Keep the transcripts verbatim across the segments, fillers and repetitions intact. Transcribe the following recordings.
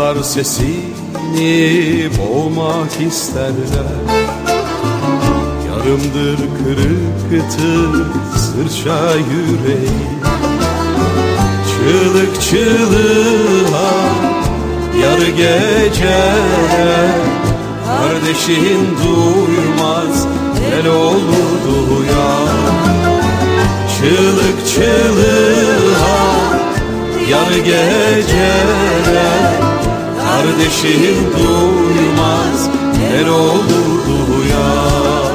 Duyar sesini boğmak isterler. Yarımdır kırıktır sırça yüreği. Çığlık çığlığa yar geceler. Kardeşin duymaz el olur duyar. Çığlık çığlığa yar geceler. Kardeşin duymaz el olur duyar.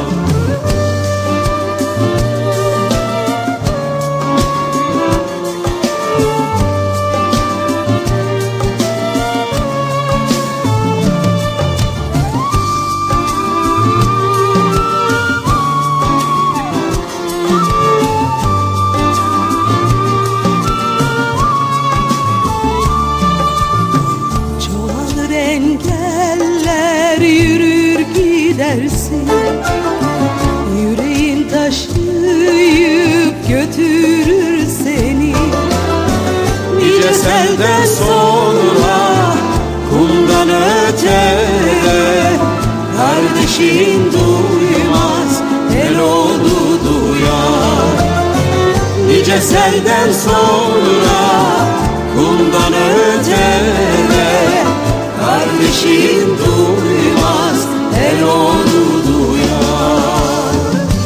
Engeller yürür gidersin, yüreğin taşıyıp götürür seni. Nice selden sonra kumdan öte, kardeşin duymaz el oldu duyar. Nice selden sonra kumdan öte, kardeşin duymaz el oldu duyar.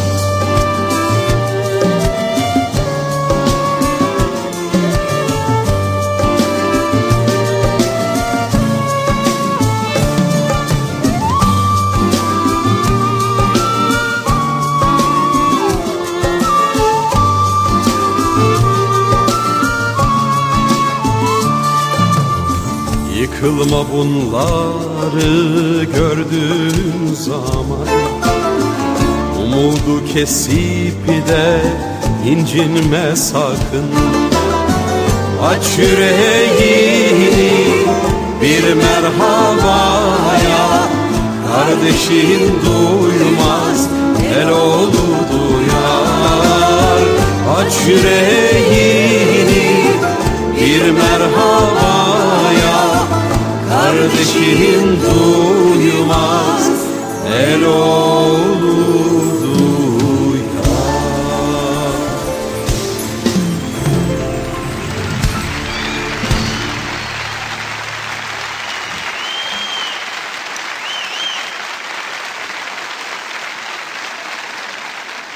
Yıkılma bunları gördüğün zaman, umudu kesip de incinme sakın. Aç yüreğini bir merhabaya, kardeşin duymaz el oldu duyar. Aç yüreğini bir merhabaya, kardeşin duymaz